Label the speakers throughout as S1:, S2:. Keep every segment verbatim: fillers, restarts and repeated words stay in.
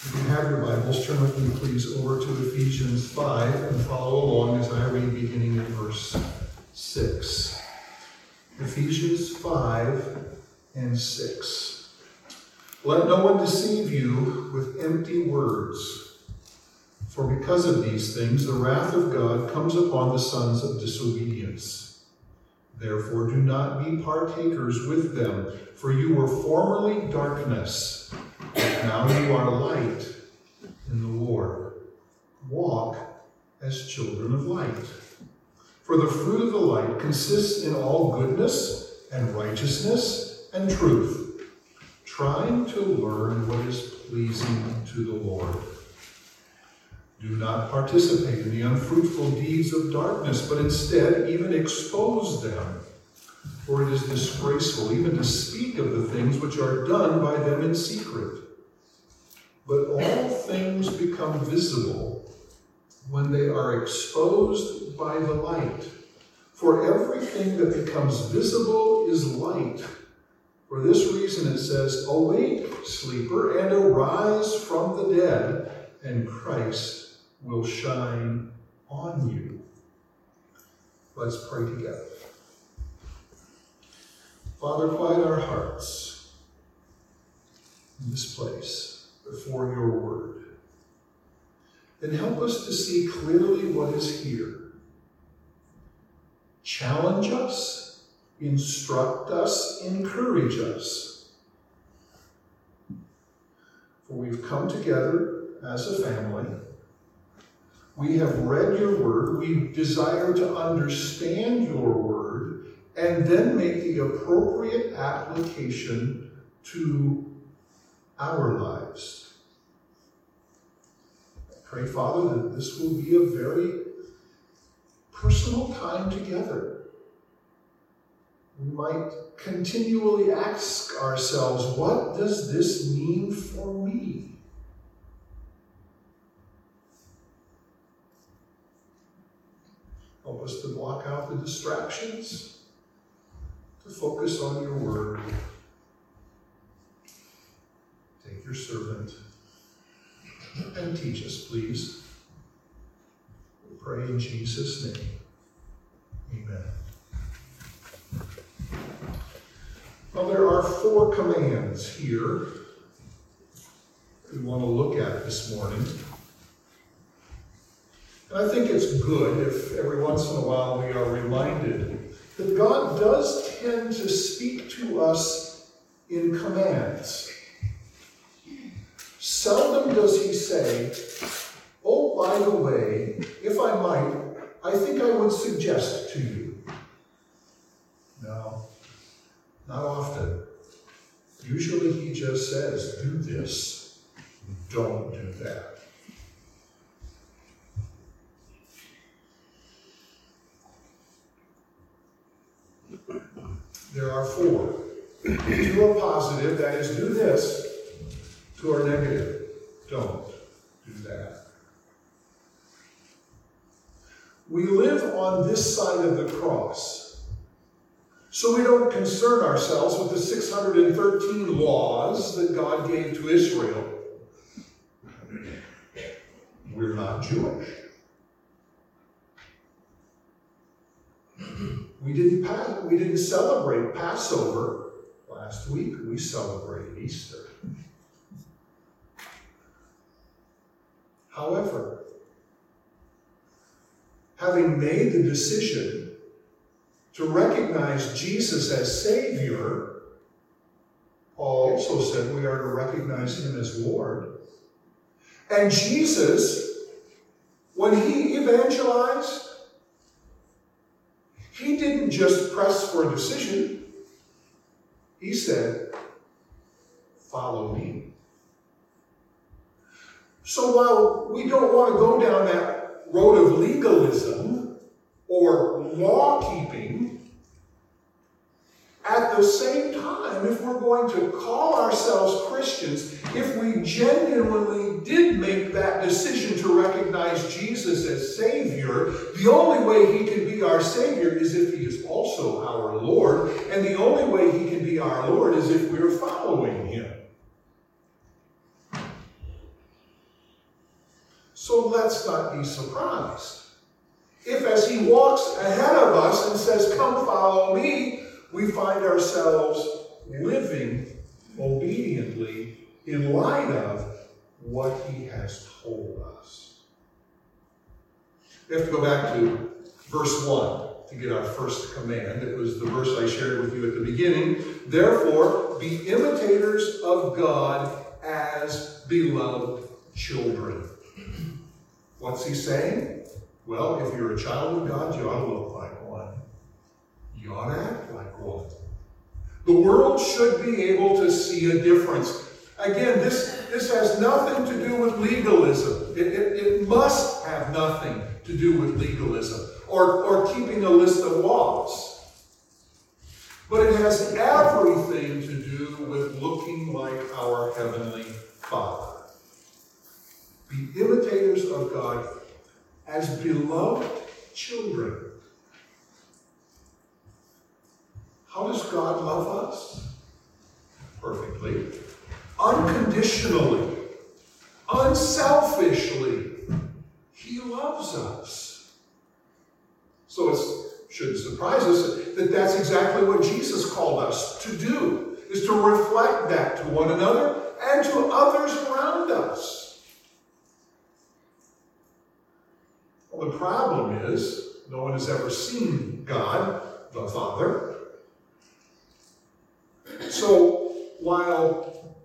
S1: If you have your Bibles, turn with me please over to Ephesians five and follow along as I read beginning at verse six. Ephesians five and six. Let no one deceive you with empty words, for because of these things the wrath of God comes upon the sons of disobedience. Therefore do not be partakers with them, for you were formerly darkness, but now you are light in the Lord. Walk as children of light. For the fruit of the light consists in all goodness and righteousness and truth, trying to learn what is pleasing to the Lord. Do not participate in the unfruitful deeds of darkness, but instead even expose them. For it is disgraceful even to speak of the things which are done by them in secret. But all things become visible when they are exposed by the light. For everything that becomes visible is light. For this reason it says, "Awake, sleeper, and arise from the dead, and Christ will shine on you." Let's pray together. Father, quiet our hearts in this place before your word, and help us to see clearly what is here. Challenge us, instruct us, encourage us. For we've come together as a family. We have read your word. We desire to understand your word and then make the appropriate application to our lives. I pray, Father, that this will be a very personal time together. We might continually ask ourselves, what does this mean for me? Help us to block out the distractions, to focus on your word. Take your servant and teach us, please. We pray in Jesus' name. Amen. Well, there are four commands here we want to look at this morning. And I think it's good if every once in a while we are reminded that God does tend to speak to us in commands. Seldom does he say, "Oh, by the way, if I might, I think I would suggest to you." No, not often. Usually he just says, "Do this, don't do that." There are four. Two are positive, that is, do this. Two are negative, don't do that. We live on this side of the cross, so we don't concern ourselves with the six hundred thirteen laws that God gave to Israel. We're not Jewish. We didn't, pass, we didn't celebrate Passover last week. We celebrate Easter. However, having made the decision to recognize Jesus as Savior, Paul also said we are to recognize him as Lord. And Jesus, when he evangelized, he didn't just press for a decision. He said, "Follow me." So while we don't want to go down that road of legalism or law-keeping, at the same time, if we're going to call ourselves Christians, if we genuinely did make that decision to recognize Jesus as Savior, the only way he can be our Savior is if he is also our Lord, and the only way he can be our Lord is if we're following him. So let's not be surprised if, as he walks ahead of us and says, "Come follow me," we find ourselves living obediently in light of what he has told us. We have to go back to verse one to get our first command. It was the verse I shared with you at the beginning. Therefore, be imitators of God as beloved children. What's he saying? Well, if you're a child of God, you ought to look like one. You ought to act like one. The world should be able to see a difference. Again, this, this has nothing to do with legalism. It, it, it must have nothing to do with legalism or, or keeping a list of laws. But it has everything to do with looking like our Heavenly Father. Be imitators of God as beloved children. How does God love us? Perfectly. Unconditionally. Unselfishly. He loves us. So it shouldn't surprise us that that's exactly what Jesus called us to do, is to reflect that to one another and to others around us. Well, the problem is, no one has ever seen God, the Father. So, while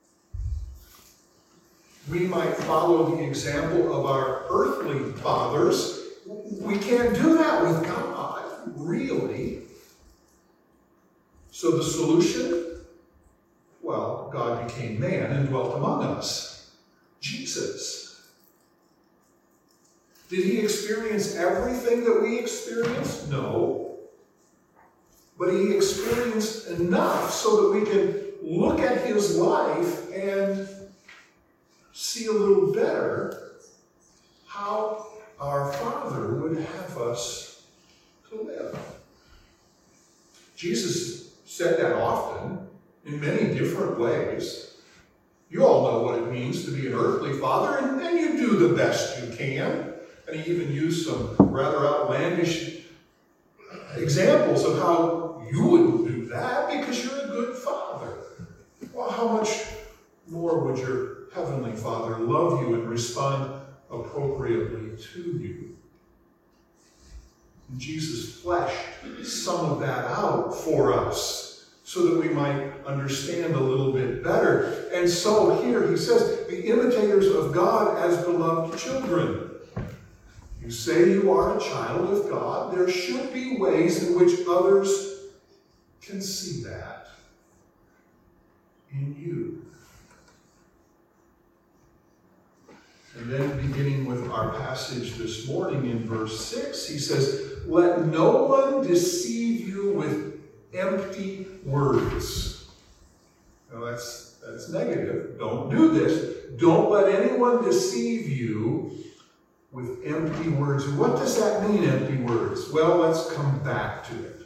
S1: we might follow the example of our earthly fathers, we can't do that with God, really. So the solution? Well, God became man and dwelt among us. Jesus. Did he experience everything that we experience? No. But he experienced enough so that we can look at his life and see a little better how our Father would have us to live. Jesus said that often in many different ways. You all know what it means to be an earthly father, and, and you do the best you can. And he even used some rather outlandish examples of how you wouldn't do that because you're a good father. Well, how much more would your Heavenly Father love you and respond appropriately to you? And Jesus fleshed some of that out for us so that we might understand a little bit better. And so here he says, be imitators of God as beloved children. You say you are a child of God. There should be ways in which others can see that in you. And then beginning with our passage this morning in verse six, he says, let no one deceive you with empty words. Now that's, that's negative. Don't do this. Don't let anyone deceive you with empty words. What does that mean, empty words? Well, let's come back to it.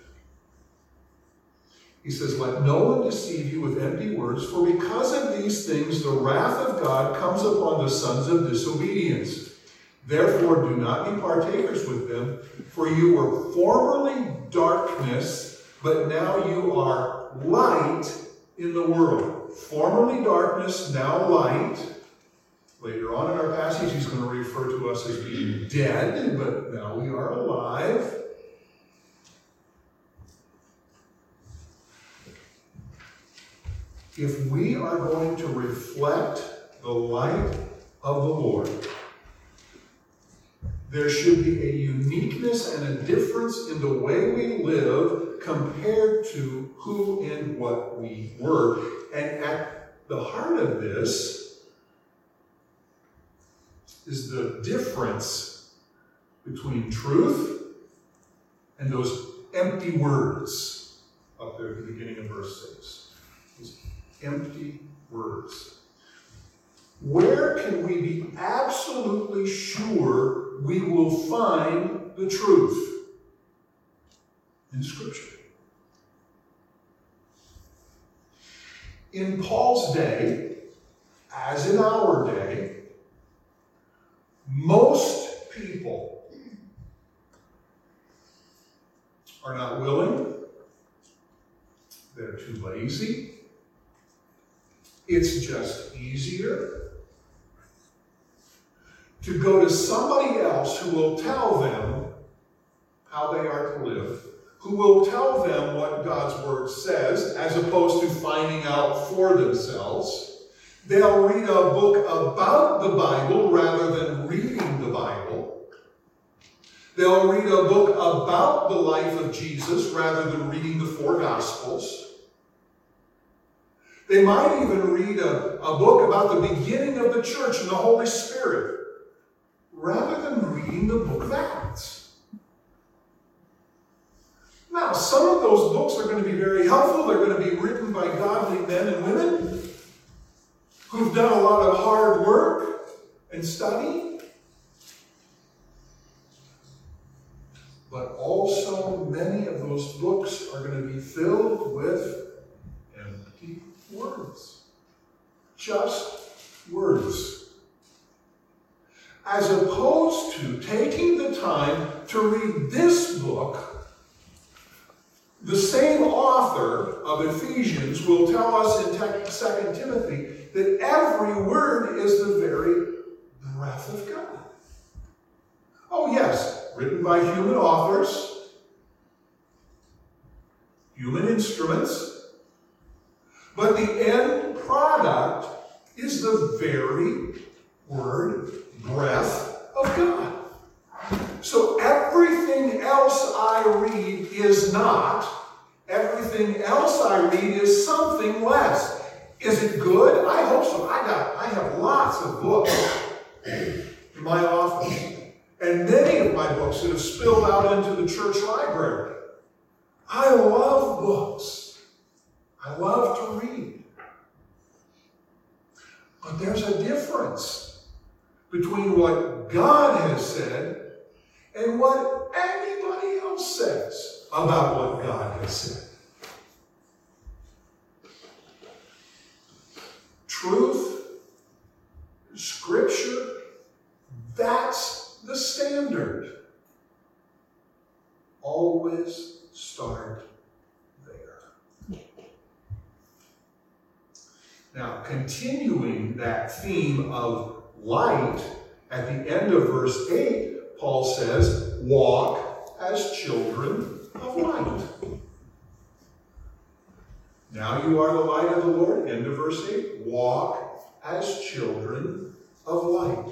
S1: He says, let no one deceive you with empty words, for because of these things the wrath of God comes upon the sons of disobedience. Therefore do not be partakers with them, for you were formerly darkness, but now you are light in the world. Formerly darkness, now light. Later on in our passage, he's going to refer to us as being dead, but now we are alive. If we are going to reflect the light of the Lord, there should be a uniqueness and a difference in the way we live compared to who and what we were. And at the heart of this is the difference between truth and those empty words up there at the beginning of verse six. Those empty words. Where can we be absolutely sure we will find the truth? In Scripture. In Paul's day, as in our day, lazy. It's just easier to go to somebody else who will tell them how they are to live, who will tell them what God's Word says, as opposed to finding out for themselves. They'll read a book about the Bible rather than reading the Bible. They'll read a book about the life of Jesus rather than reading the four Gospels. They might even read a, a book about the beginning of the church and the Holy Spirit rather than reading the book of Acts. Now, some of those books are going to be very helpful. They're going to be written by godly men and women who've done a lot of hard work and study. But also, many of those books are going to be filled with empty words. Just words. As opposed to taking the time to read this book, the same author of Ephesians will tell us in Second Timothy that every word is the very breath of God. Oh yes, written by human authors, human instruments, but the end product is the very word, breath of God. So everything else I read is not. Everything else I read is something less. Is it good? I hope so. I got, I have lots of books in my office. And many of my books that have spilled out into the church library. I love books. I love to read. But there's a difference between what God has said and what anybody else says about what God has said. Truth, Scripture, that's the standard. Always start there. Now, continuing that theme of light, at the end of verse eight, Paul says, walk as children of light. Now you are the light of the Lord. End of verse eight. Walk as children of light.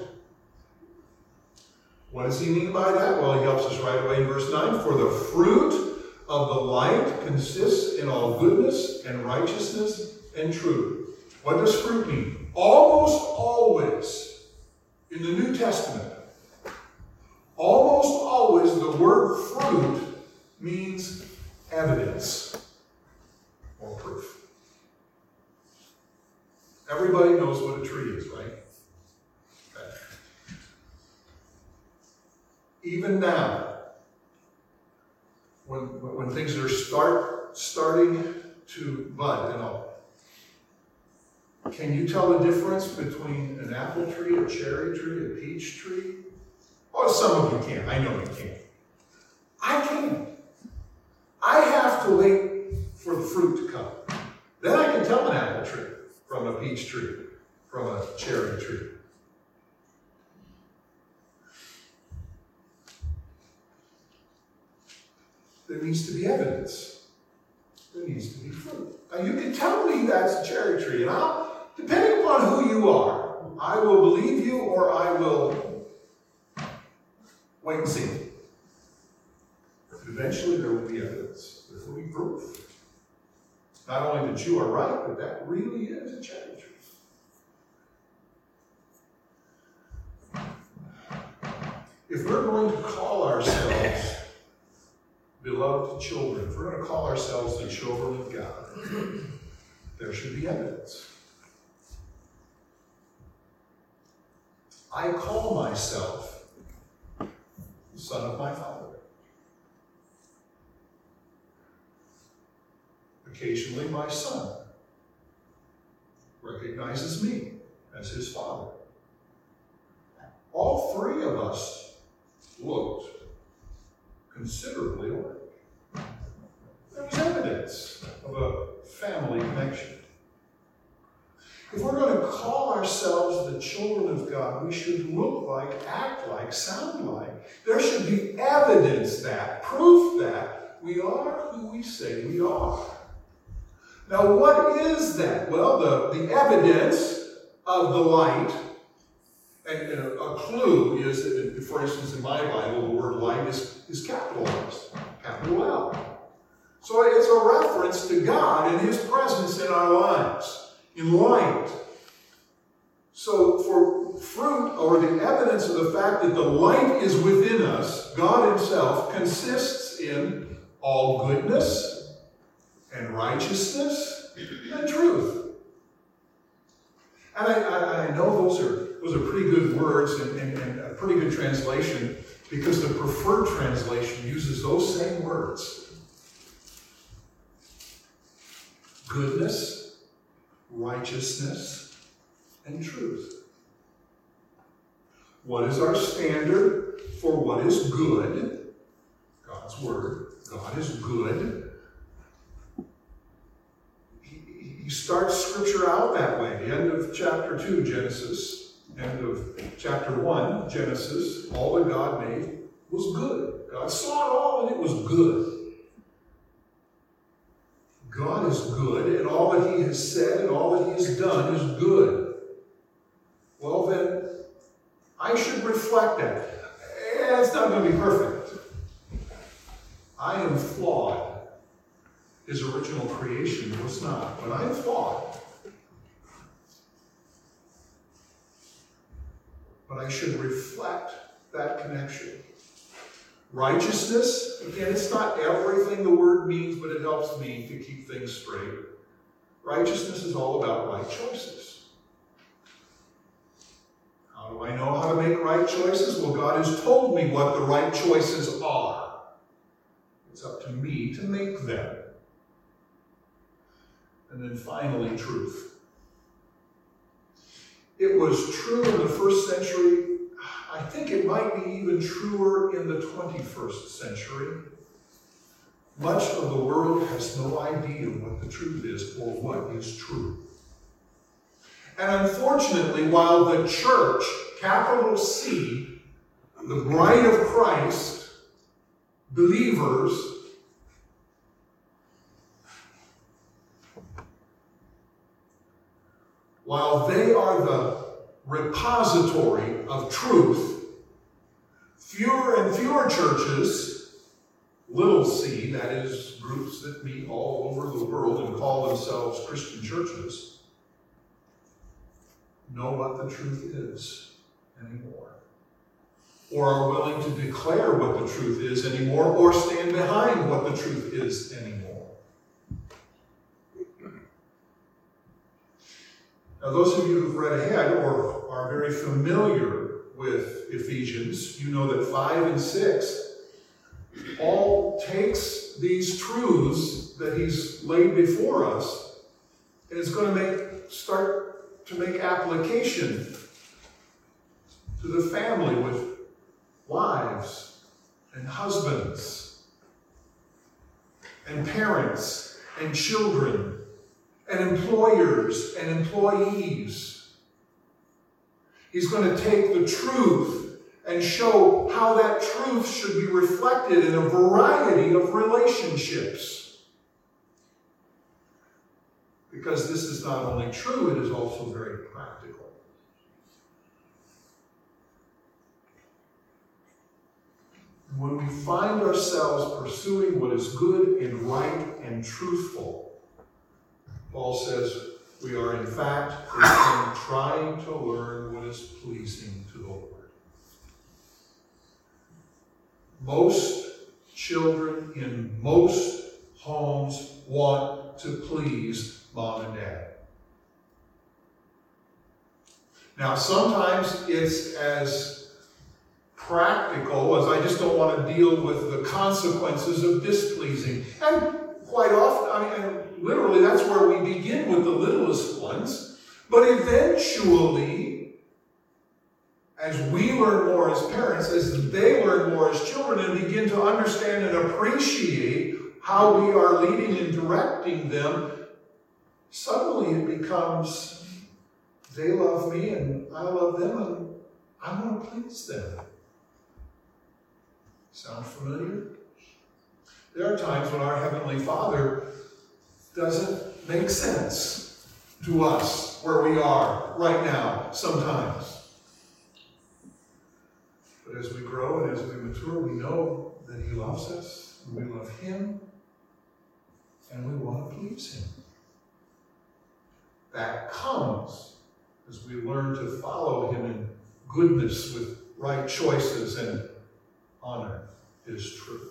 S1: What does he mean by that? Well, he helps us right away in verse nine. For the fruit of the light consists in all goodness and righteousness and truth. What does fruit mean? Almost always in the New Testament, almost always the word fruit means evidence or proof. Everybody knows what a tree is, right? Okay. Even now, when, when things are start starting to bud and all, can you tell the difference between an apple tree, a cherry tree, a peach tree? Oh, some of you can. I know you can. I can't. I have to wait for the fruit to come. Then I can tell an apple tree from a peach tree, from a cherry tree. There needs to be evidence. There needs to be fruit. Now you can tell me that's a cherry tree, and I'll, depending upon who you are, I will believe you or I will wait and see. But eventually there will be evidence. There will be proof. Not only that you are right, but that really is a cherry tree. If we're going to call ourselves beloved children, if we're going to call ourselves the children of God, there should be evidence. I call myself the son of my Father. Occasionally my son recognizes me as his father. All three of us looked considerably alike. There was evidence of a family connection. If we're going to call ourselves the children of God, we should look like, act like, sound like. There should be evidence that, proof that we are who we say we are. Now, what is that? Well, the, the evidence of the light, and, and a, a clue is, that, for instance, in my Bible, the word light is, is capitalized, capital L. So it's a reference to God and His presence in our lives. In light. So for fruit, or the evidence of the fact that the light is within us, God Himself, consists in all goodness and righteousness and truth. And I, I, I know those are those are pretty good words and, and, and a pretty good translation, because the preferred translation uses those same words. Goodness, righteousness, and truth. What is our standard for what is good? God's Word. God is good. He, he starts Scripture out that way. The end of chapter two, Genesis. End of chapter one, Genesis. All that God made was good. God saw it all and it was good. God is good, and all that He has said and all that He has done is good. Well, then, I should reflect that. Eh, it's not going to be perfect. I am flawed. His original creation was not, but I am flawed. But I should reflect that connection. Righteousness, again, it's not everything the word means, but it helps me to keep things straight. Righteousness is all about right choices. How do I know how to make right choices? Well, God has told me what the right choices are. It's up to me to make them. And then finally, truth. It was true in the first century. I think it might be even truer in the twenty-first century. Much of the world has no idea what the truth is or what is true. And unfortunately, while the church, capital C, the bride of Christ, believers, while they are the repository of truth, fewer and fewer churches, little c, that is, groups that meet all over the world and call themselves Christian churches, know what the truth is anymore. Or are willing to declare what the truth is anymore, or stand behind what the truth is anymore. Now, those of you who've read ahead or are very familiar with Ephesians, you know that five and six all takes these truths that he's laid before us, and it's going to make start to make application to the family with wives and husbands and parents and children and employers and employees. He's going to take the truth and show how that truth should be reflected in a variety of relationships. Because this is not only true, it is also very practical. When we find ourselves pursuing what is good and right and truthful, Paul says we are in fact trying to learn what is pleasing to the Lord. Most children in most homes want to please mom and dad. Now, sometimes it's as practical as I just don't want to deal with the consequences of displeasing. And quite often, I mean, literally, that's where we begin with the littlest ones. But eventually, as we learn more as parents, as they learn more as children, and begin to understand and appreciate how we are leading and directing them, suddenly it becomes, they love me and I love them and I want to please them. Sound familiar? There are times when our Heavenly Father doesn't make sense to us where we are right now, sometimes. But as we grow and as we mature, we know that He loves us, and we love Him, and we want to please Him. That comes as we learn to follow Him in goodness with right choices and honor His truth.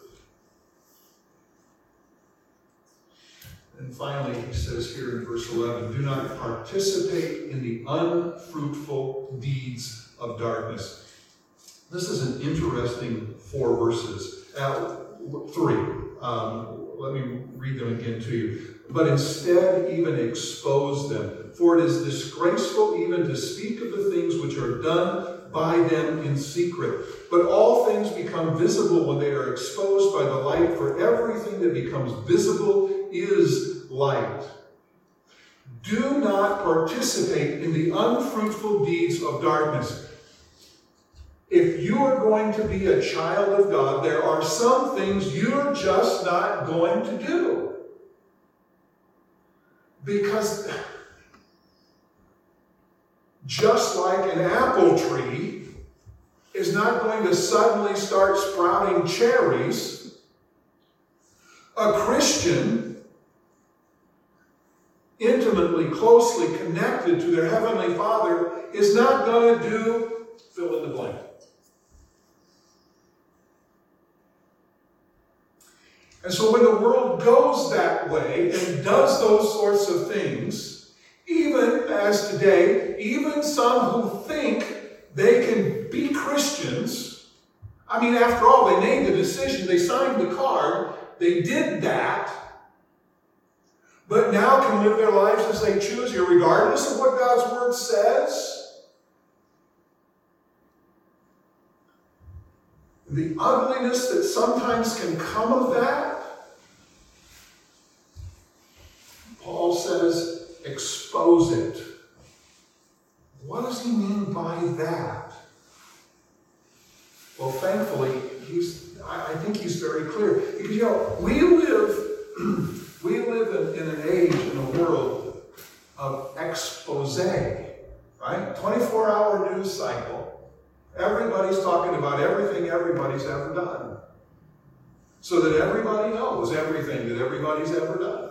S1: And finally, he says here in verse eleven, do not participate in the unfruitful deeds of darkness. This is an interesting four verses. Uh, three. Um, let me read them again to you. But instead even expose them. For it is disgraceful even to speak of the things which are done by them in secret. But all things become visible when they are exposed by the light, for everything that becomes visible is light. Do not participate in the unfruitful deeds of darkness. If you are going to be a child of God, there are some things you're just not going to do. Because just like an apple tree is not going to suddenly start sprouting cherries, a Christian, intimately, closely connected to their Heavenly Father, is not going to do fill in the blank. And so when the world goes that way and does those sorts of things, even as today, even some who think they can be Christians, I mean, after all, they made the decision, they signed the card, they did that, but now can live their lives as they choose, regardless of what God's Word says. The ugliness that sometimes can come of that, Paul says, expose it. What does he mean by that? Well, thankfully, he's, I think he's very clear. Because, you know, we live, we live in, in an age, in a world of expose, right? twenty-four hour news cycle. Everybody's talking about everything everybody's ever done. So that everybody knows everything that everybody's ever done.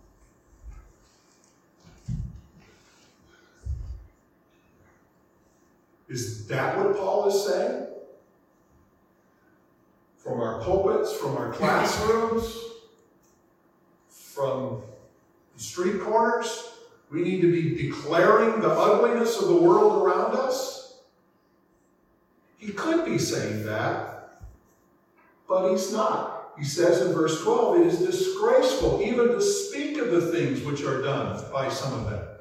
S1: Is that what Paul is saying? From our pulpits, from our classrooms, from the street corners, we need to be declaring the ugliness of the world around us? He could be saying that, but he's not. He says in verse twelve, it is disgraceful even to speak of the things which are done by some of them.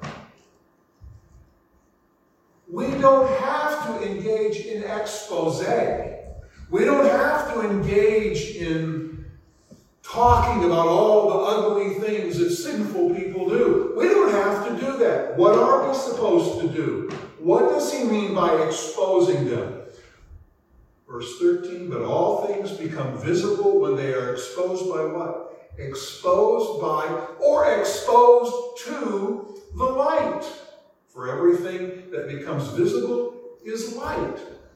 S1: We don't have to engage in expose. We don't have to engage in talking about all the ugly things that sinful people do. We don't have to do that. What are we supposed to do? What does he mean by exposing them? Verse thirteen, but all things become visible when they are exposed by what? Exposed by or exposed to the light. For everything that becomes visible is light.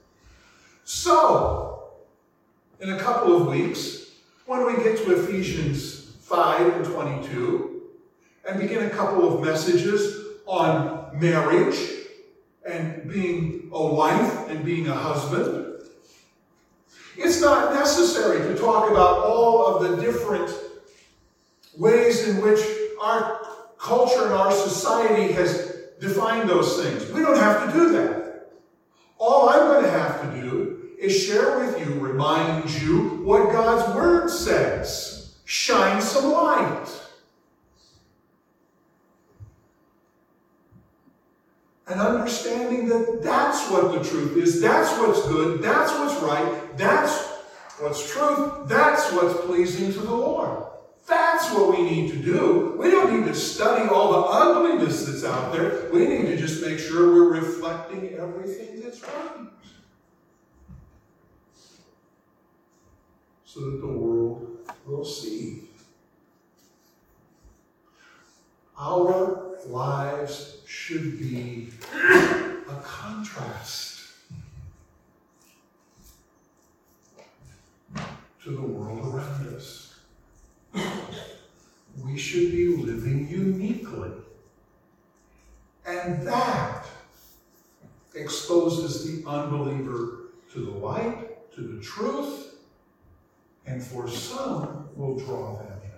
S1: So, in a couple of weeks, when we get to Ephesians five and twenty-two, and begin a couple of messages on marriage and being a wife and being a husband, it's not necessary to talk about all of the different ways in which our culture and our society has defined those things. We don't have to do that. All I'm going to have to do is share with you, remind you what God's Word says. Shine some light. And understanding that that's what the truth is, that's what's good, that's what's right, that's what's truth, that's what's pleasing to the Lord.
S2: That's what we need to do. We don't need to study all the ugliness that's out there. We need to just make sure we're reflecting everything that's right, so that the world will see. Our lives should be a contrast to the world around us. We should be living uniquely. And that exposes the unbeliever to the light, to the truth, and for some will draw them in.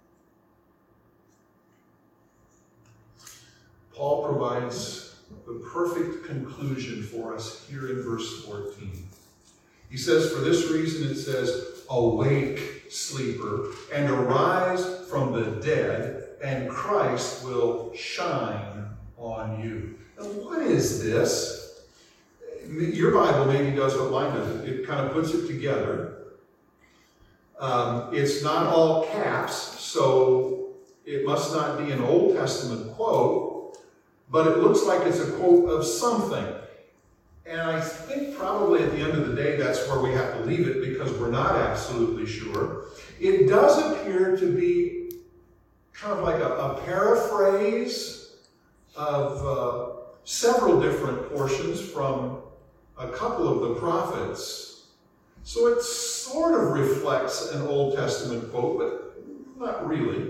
S2: Paul provides the perfect conclusion for us here in verse fourteen. He says, for this reason it says, awake, sleeper, and arise from the dead, and Christ will shine on you. Now, what is this? Your Bible maybe does what mine does. It kind of puts it together. Um, it's not all caps, so it must not be an Old Testament quote, but it looks like it's a quote of something. And I think probably at the end of the day, that's where we have to leave it because we're not absolutely sure. It does appear to be kind of like a, a paraphrase of uh, several different portions from a couple of the prophets. So it sort of reflects an Old Testament quote, but not really.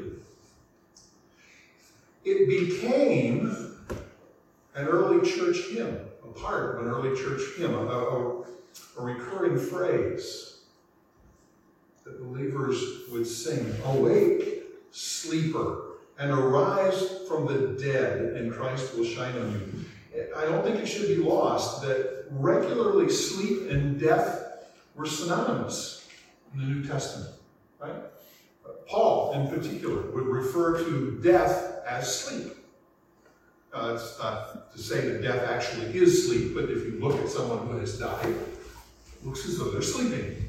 S2: It became an early church hymn. Part of an early church hymn, a, a, a recurring phrase that believers would sing. Awake, sleeper, and arise from the dead, and Christ will shine on you. I don't think it should be lost that regularly sleep and death were synonymous in the New Testament, right? Paul, in particular, would refer to death as sleep. Uh, it's not to say that death actually is sleep, but if you look at someone who has died, it looks as though they're sleeping.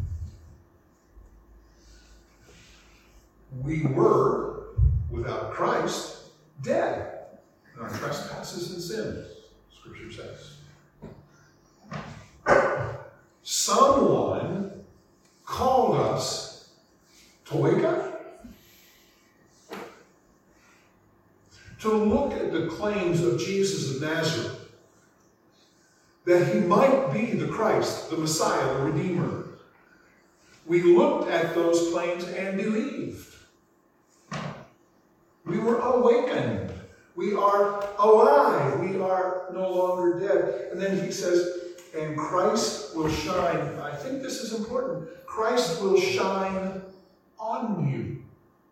S2: We were, without Christ, dead in our trespasses and sins, Scripture says. Someone called us to wake up. To look at the claims of Jesus of Nazareth, that he might be the Christ, the Messiah, the Redeemer. We looked at those claims and believed. We were awakened. We are alive. We are no longer dead. And then he says, and Christ will shine. I think this is important. Christ will shine on you.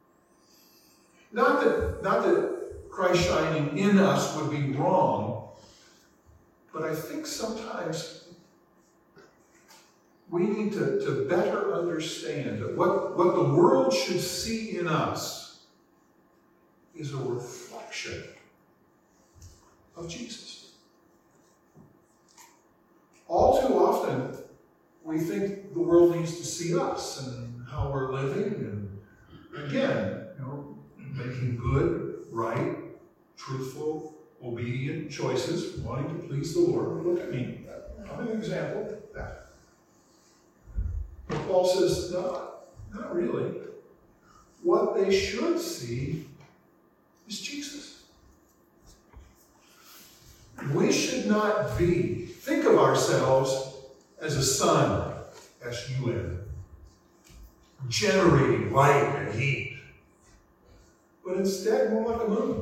S2: Not that, not that Christ shining in us would be wrong, but I think sometimes we need to, to better understand that what, what the world should see in us is a reflection of Jesus. All too often, we think the world needs to see us and how we're living, and again, you know, making good, right, truthful, obedient choices, wanting to please the Lord. Look at me. I'm an example of that. But Paul says, no, not really. What they should see is Jesus. We should not be, think of ourselves as a sun, S U N, generating light and heat. But instead, more like a moon.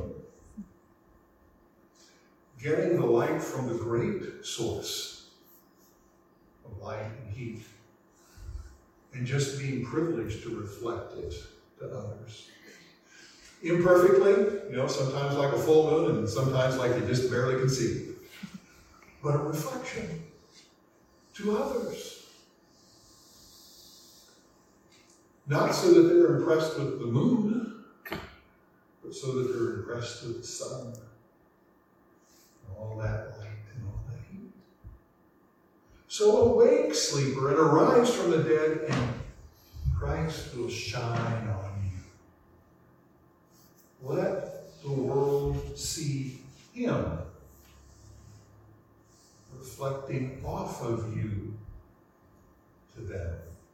S2: Getting the light from the great source of light and heat, and just being privileged to reflect it to others. Imperfectly, you know, sometimes like a full moon, and sometimes like you just barely can see. But a reflection to others. Not so that they're impressed with the moon, but so that they're impressed with the sun. All that light and all that heat. So awake, sleeper, and arise from the dead, and Christ will shine on you. let the world see him reflecting off of you to them.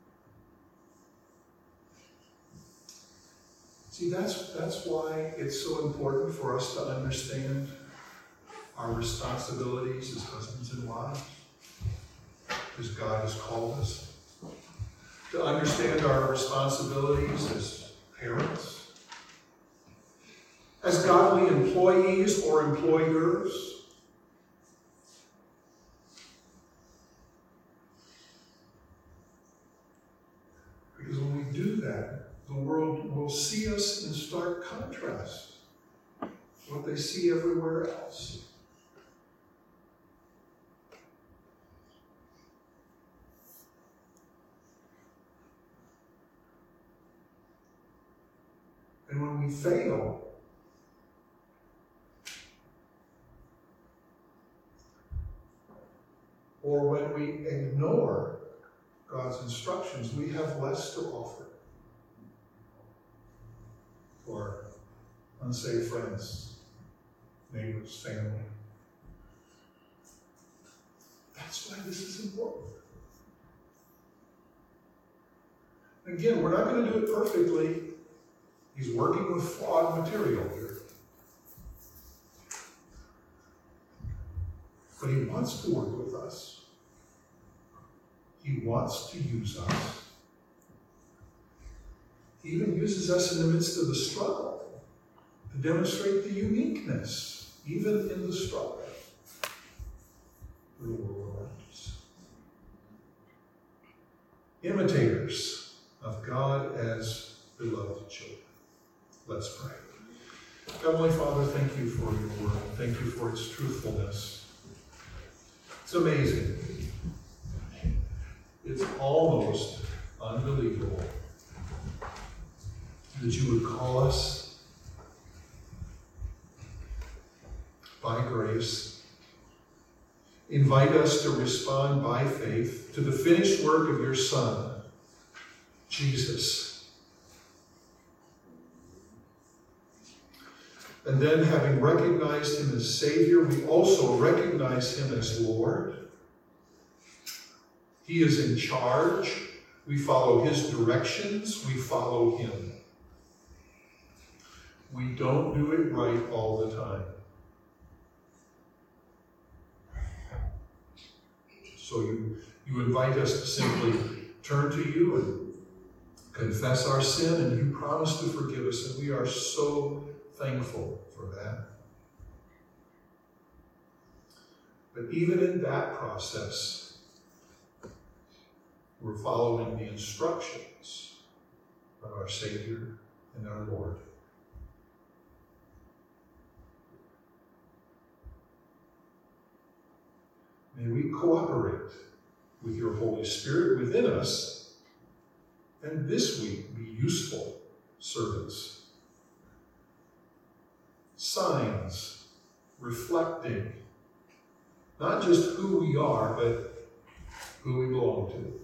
S2: See, that's, that's why it's so important for us to understand our responsibilities as husbands and wives, as God has called us. To understand our responsibilities as parents, as godly employees or employers, because when we do that, the world will see us in stark contrast to what they see everywhere else. And when we fail, or when we ignore God's instructions, we have less to offer to our unsafe friends, neighbors, family. That's why this is important. Again, we're not going to do it perfectly. He's working with flawed material here. But he wants to work with us. He wants to use us. He even uses us in the midst of the struggle to demonstrate the uniqueness, even in the struggle, for the world around us. Imitators of God as beloved children. Let's pray. Heavenly Father, thank you for your word. Thank you for its truthfulness. It's amazing. It's almost unbelievable that you would call us by grace, invite us to respond by faith to the finished work of your Son, Jesus. And then, having recognized him as Savior, we also recognize him as Lord. He is in charge. We follow his directions. We follow him. We don't do it right all the time. So you, you invite us to simply turn to you and confess our sin, and you promise to forgive us, and we are so thankful for that. But even in that process, we're following the instructions of our Savior and our Lord. May we cooperate with your Holy Spirit within us, and this week be useful servants. Signs reflecting not just who we are, but who we belong to.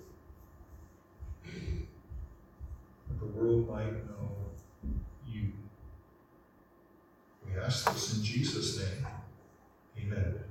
S2: That the world might know you. We ask this in Jesus' name. Amen.